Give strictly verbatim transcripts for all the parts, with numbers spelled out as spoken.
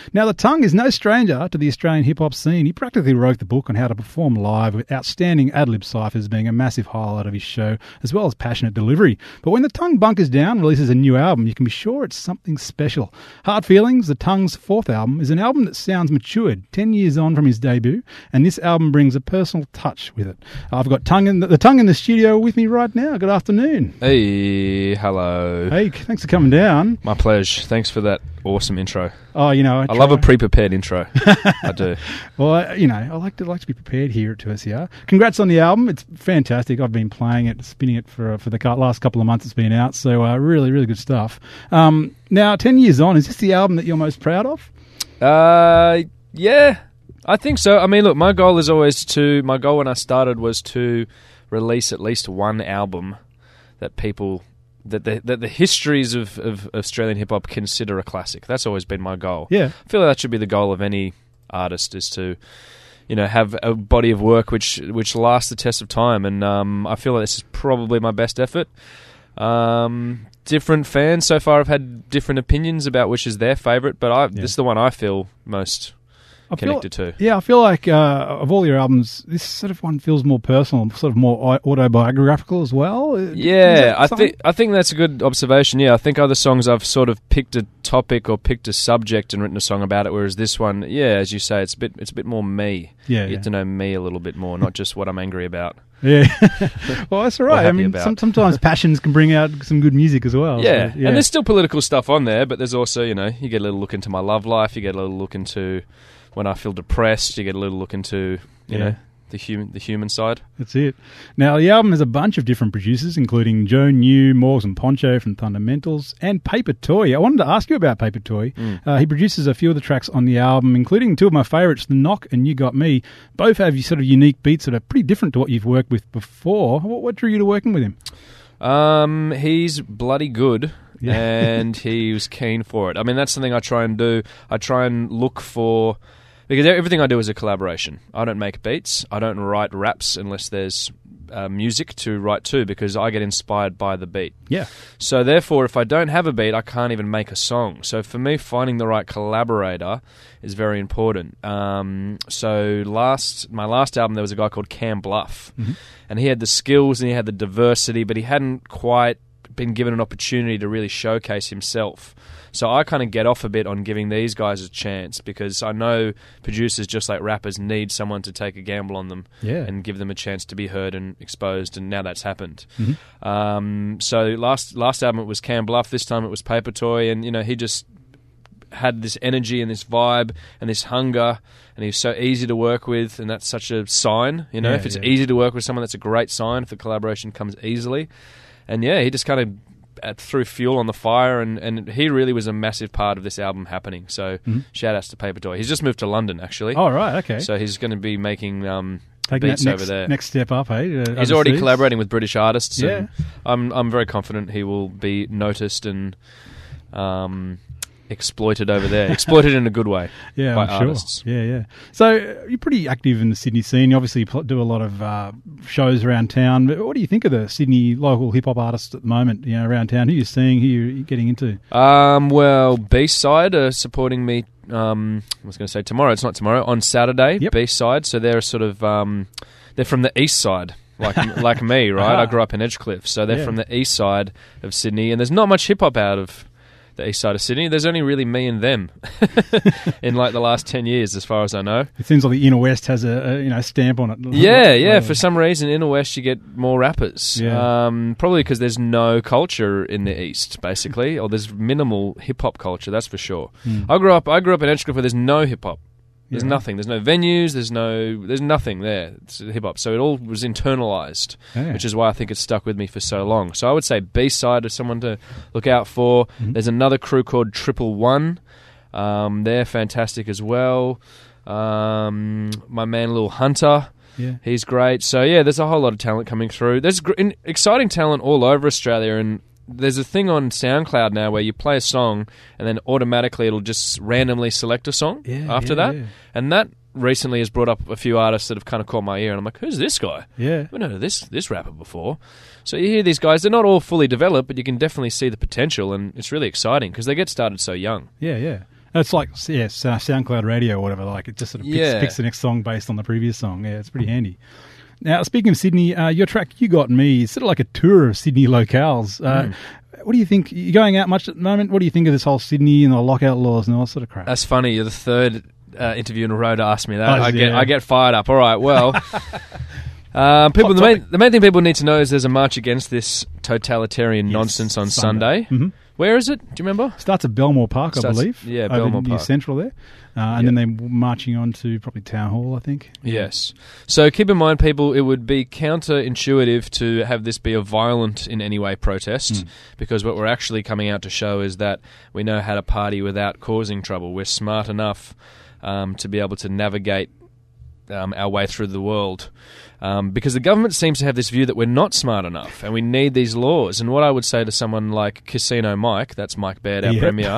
Now, The Tongue is no stranger to the Australian hip-hop scene. He practically wrote the book on how to perform live, with outstanding ad-lib ciphers being a massive highlight of his show, as well as passionate delivery. But when The Tongue bunkers down, releases a new album, you can be sure it's something special. Hard Feelings, The Tongue's fourth album, is an album that sounds matured, ten years on from his debut, and this album brings a personal touch with it. I've got tongue in the, the Tongue in the studio with me right now. Good afternoon. Hey, hello. Hey, thanks for coming down. My pleasure. Thanks for that awesome intro. Oh, you know, I, I love a pre-prepared intro. I do. Well, I, you know, I like to like to be prepared here at two S E R. Congrats on the album; it's fantastic. I've been playing it, spinning it for for the last couple of months it's been out. So, uh, really, really good stuff. Um, now, ten years on, is this the album that you're most proud of? Uh, yeah, I think so. I mean, look, my goal is always to. My goal when I started was to release at least one album that people. That the, that the histories of, of Australian hip-hop consider a classic. That's always been my goal. Yeah. I feel like that should be the goal of any artist, is to, you know, have a body of work which which lasts the test of time. And um, I feel like this is probably my best effort. Um, different fans so far have had different opinions about which is their favourite, but I, yeah. this is the one I feel most... I connected feel, to. Yeah, I feel like uh, of all your albums, this sort of one feels more personal, sort of more autobiographical as well. Yeah, I think I think that's a good observation. Yeah, I think other songs I've sort of picked a topic or picked a subject and written a song about it, whereas this one, yeah, as you say, it's a bit it's a bit more me. Yeah, you yeah. get to know me a little bit more, not just what I'm angry about. Yeah, well, that's all right. I mean, some, sometimes passions can bring out some good music as well. Yeah. So, yeah, and there's still political stuff on there, but there's also, you know, you get a little look into my love life, you get a little look into when I feel depressed, you get a little look into, you yeah. know, the human the human side. That's it. Now, the album has a bunch of different producers, including Joe New, Morgs and Poncho from Fundamentals, and Paper Toy. I wanted to ask you about Paper Toy. Mm. Uh, he produces a few of the tracks on the album, including two of my favourites, The Knock and You Got Me. Both have sort of unique beats that are pretty different to what you've worked with before. What, what drew you to working with him? Um, he's bloody good. Yeah. And he was keen for it. I mean, that's something I try and do. I try and look for... Because everything I do is a collaboration. I don't make beats. I don't write raps unless there's uh, music to write to, because I get inspired by the beat. Yeah. So therefore, if I don't have a beat, I can't even make a song. So for me, finding the right collaborator is very important. Um, so last my last album, there was a guy called Cam Bluff. Mm-hmm. And he had the skills and he had the diversity, but he hadn't quite been given an opportunity to really showcase himself. So I kind of get off a bit on giving these guys a chance, because I know producers, just like rappers, need someone to take a gamble on them yeah. and give them a chance to be heard and exposed, and now that's happened. Mm-hmm. Um, so last last album it was Cam Bluff, this time it was Paper Toy, and you know he just had this energy and this vibe and this hunger, and he's so easy to work with, and that's such a sign. You know, yeah, if it's yeah. easy to work with someone, that's a great sign. If the collaboration comes easily, and yeah, he just kind of At, threw fuel on the fire, and, and he really was a massive part of this album happening. So mm-hmm. shout outs to Paper Toy. He's just moved to London, actually. Oh, right, okay. So he's going to be making um, Taking beats that next, over there. Next step up, hey? Uh, he's overseas. already collaborating with British artists. Yeah. And I'm I'm very confident he will be noticed and um, exploited over there. Exploited in a good way. Yeah, by I'm artists. Sure. Yeah, yeah. So uh, you're pretty active in the Sydney scene. You obviously pl- do a lot of uh, shows around town. But what do you think of the Sydney local hip hop artists at the moment? You know, around town, who are you seeing? Who are you getting into? Um, well, B-Side are supporting me. Um, I was going to say tomorrow. It's not tomorrow. On Saturday, yep. B-Side. So they're sort of um, they're from the east side. Like like me, right? I grew up in Edgecliff, so they're yeah. from the east side of Sydney, and there's not much hip hop out of the east side of Sydney. There's only really me and them in like the last ten years, as far as I know. It seems like the Inner West has a, a you know stamp on it. Yeah, yeah. For some reason, Inner West you get more rappers. Yeah. Um, probably because there's no culture in the east, basically, or there's minimal hip hop culture. That's for sure. Mm. I grew up. I grew up in Edgecliff where there's no hip hop. There's yeah. nothing. There's no venues. There's no. There's nothing there. It's hip hop. So it all was internalized, yeah. which is why I think it's stuck with me for so long. So I would say B-Side is someone to look out for. Mm-hmm. There's another crew called Triple One. Um, they're fantastic as well. Um, my man Lil Hunter. Yeah. He's great. So yeah, there's a whole lot of talent coming through. There's gr- exciting talent all over Australia, and there's a thing on SoundCloud now where you play a song and then automatically it'll just randomly select a song yeah, after yeah, that. Yeah. And that recently has brought up a few artists that have kind of caught my ear, and I'm like, who's this guy? Yeah. I've never heard of this, this rapper before. So you hear these guys, they're not all fully developed, but you can definitely see the potential, and it's really exciting because they get started so young. Yeah, yeah. It's like, yeah, SoundCloud Radio or whatever. Like, it just sort of picks, Yeah. picks the next song based on the previous song. Yeah, it's pretty handy. Now, speaking of Sydney, uh, your track You Got Me is sort of like a tour of Sydney locales. Uh, Mm. What do you think? You're going out much at the moment. What do you think of this whole Sydney and the lockout laws and all that sort of crap? That's funny. You're the third uh, interview in a row to ask me that. Oh, I get yeah. I get fired up. All right, well... Um, people, Hot the main, topic. the main thing people need to know is there's a march against this totalitarian Yes, nonsense on Sunday. Sunday. Mhm. Where is it? Do you remember? Starts at Belmore Park, I Starts- believe. yeah, over Belmore near Park. Central there. Uh, and then they're marching on to probably Town Hall, I think. Yes. So keep in mind, people, it would be counterintuitive to have this be a violent in any way protest, Mm. because what we're actually coming out to show is that we know how to party without causing trouble. We're smart enough um, to be able to navigate um, our way through the world. Um, because the government seems to have this view that we're not smart enough and we need these laws. And what I would say to someone like Casino Mike, that's Mike Baird, our Yep. premier,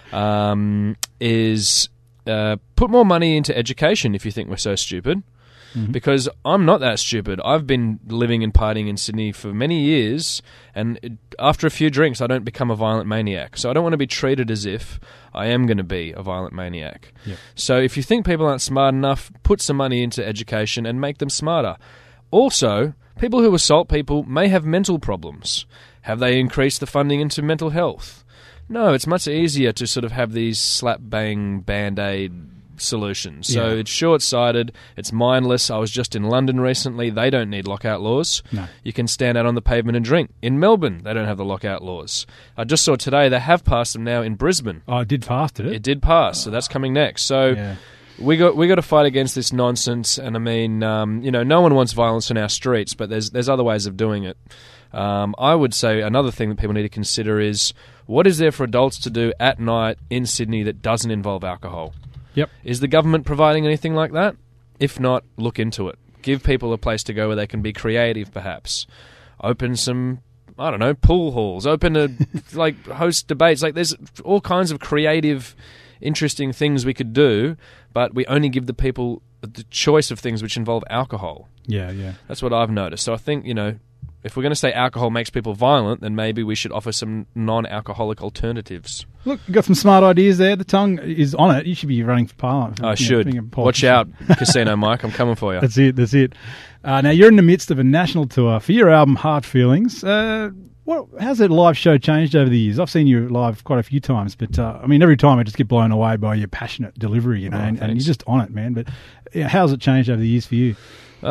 um, is uh, put more money into education if you think we're so stupid. Mhm. Because I'm not that stupid. I've been living and partying in Sydney for many years, and it- after a few drinks, I don't become a violent maniac. So I don't want to be treated as if I am going to be a violent maniac. Yep. So if you think people aren't smart enough, put some money into education and make them smarter. Also, people who assault people may have mental problems. Have they increased the funding into mental health? No, it's much easier to sort of have these slap-bang, band-aid solutions. So Yeah. it's short-sighted, it's mindless. I was just in London recently. They don't need lockout laws. No. You can stand out on the pavement and drink. In Melbourne, they don't have the lockout laws. I just saw today they have passed them now in Brisbane. Oh, it did fast, did it? It did pass, so that's coming next. So Yeah. we got we got to fight against this nonsense. And I mean, um, you know, no one wants violence in our streets, but there's there's other ways of doing it. Um, I would say another thing that people need to consider is what is there for adults to do at night in Sydney that doesn't involve alcohol? Yep. Is the government providing anything like that? If not, look into it. Give people a place to go where they can be creative, perhaps. Open some, I don't know, pool halls. Open a, like, host debates. Like, there's all kinds of creative, interesting things we could do, but we only give the people the choice of things which involve alcohol. Yeah, yeah. That's what I've noticed. So I think, you know, if we're going to say alcohol makes people violent, then maybe we should offer some non-alcoholic alternatives. Look, you got some smart ideas there. The tongue is on it. You should be running for Parliament. I You know, should. being a Watch politician. out, Casino Mike. I'm coming for you. That's it. That's it. Uh, now, you're in the midst of a national tour for your album, Hard Feelings. Uh, what, how's that live show changed over the years? I've seen you live quite a few times, but uh, I mean, every time I just get blown away by your passionate delivery, you know, Oh, and, and thanks. you're just on it, man. But yeah, how's it changed over the years for you?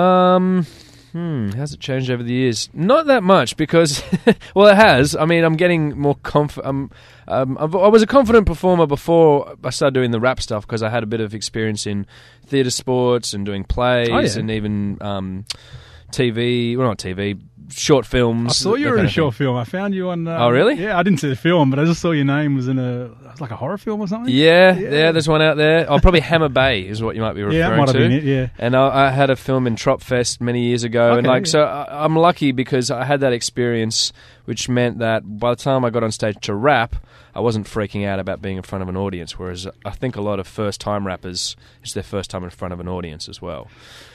Um, hmm, how's it changed over the years? Not that much because, well, it has. I mean, I'm getting more conf. Um, um, I've, I was a confident performer before I started doing the rap stuff because I had a bit of experience in theatre sports and doing plays Oh, yeah. and even um, T V. Well, not T V. Short films. I saw you that were in kind a of short thing. film. I found you on. Uh, Oh, really? Yeah, I didn't see the film, but I just saw your name was in a it was like a horror film or something. Yeah, Yeah. yeah, there's one out there. Oh, probably Hammer Bay is what you might be referring yeah, that might have to. been it. Yeah. And I, I had a film in Tropfest many years ago, and Okay, like yeah. so, I, I'm lucky because I had that experience, which meant that by the time I got on stage to rap, I wasn't freaking out about being in front of an audience. Whereas I think a lot of first-time rappers, it's their first time in front of an audience as well.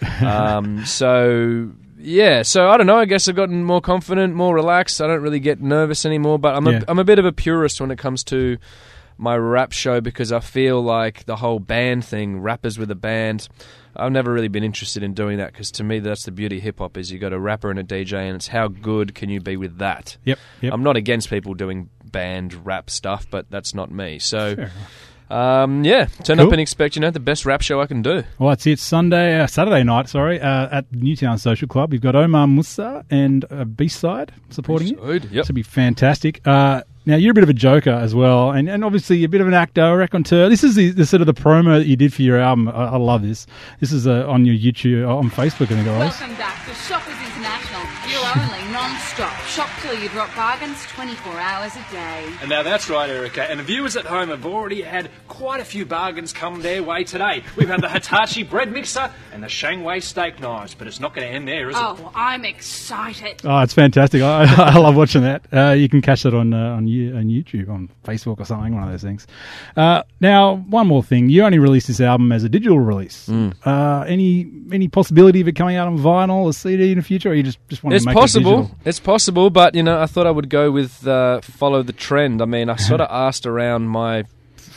um, so yeah, so I don't know. I guess I've gotten more confident, more relaxed. I don't really get nervous anymore. But I'm a, Yeah. I'm a bit of a purist when it comes to my rap show because I feel like the whole band thing, rappers with a band, I've never really been interested in doing that because to me that's the beauty of hip-hop is you got a rapper and a D J and it's how good can you be with that. Yep. Yep. I'm not against people doing band rap stuff, but that's not me. So, Fair enough. um, yeah, turn Cool. up and expect, you know, the best rap show I can do. Well, that's it. Sunday, uh, Saturday night, sorry, uh, at Newtown Social Club. You've got Omar Musa and uh, B-Side supporting you. Good. Yep. This will be fantastic. Uh, now, you're a bit of a joker as well, and, and obviously a bit of an actor, a raconteur. This is the, the sort of the promo that you did for your album. I, I love this. This is uh, on your YouTube, uh, on Facebook, I think it was. Welcome back to Shoppers International, your only non-stop shop till you drop bargains twenty-four hours a day. And now that's right, Erica. And the viewers at home have already had quite a few bargains come their way today. We've had the Hitachi bread mixer and the Shangwei steak knives, but it's not going to end there, is it? Oh, I'm excited. Oh, it's fantastic. I, I love watching that. Uh, you can catch that on, uh, on, you- on YouTube, on Facebook or something, one of those things. Uh, now, one more thing. You only released this album as a digital release. Mm. Uh, any any possibility of it coming out on vinyl or C D in the future, or you just, just want It's to make possible. it digital? It's possible, but you know, I thought I would go with uh, follow the trend. I mean, I sort of asked around my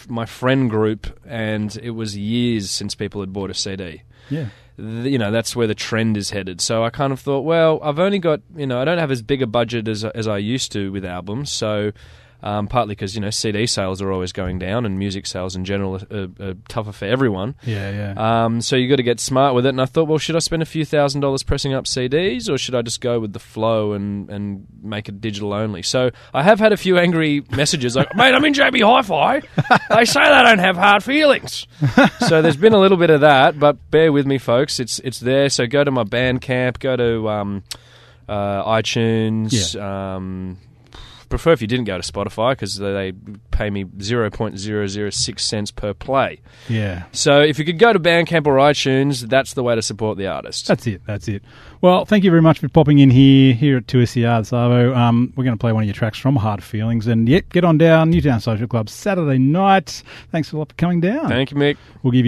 my friend group, and it was years since people had bought a C D. Yeah. The, you know, that's where the trend is headed. So I kind of thought, well, I've only got, you know, I don't have as big a budget as as I used to with albums. So um, partly because, you know, C D sales are always going down, and music sales in general are, are tougher for everyone. Yeah, yeah. Um, so you got to get smart with it. And I thought, well, should I spend a few thousand dollars pressing up C Ds, or should I just go with the flow and, and make it digital only? So I have had a few angry messages like, mate, I'm in J B Hi-Fi. They say they don't have hard feelings. So there's been a little bit of that, but bear with me, folks. It's it's there. So go to my Bandcamp, go to um, uh, iTunes. Yeah. Um, prefer if you didn't go to Spotify, because they pay me zero point zero zero six cents per play. Yeah. So if you could go to Bandcamp or iTunes, that's the way to support the artist. That's it. That's it. Well, thank you very much for popping in here here at two S C R, Savo. Um, we're going to play one of your tracks from Hard Feelings, and yep, get on down Newtown Social Club Saturday night. Thanks a lot for coming down. Thank you, Mick. We'll give you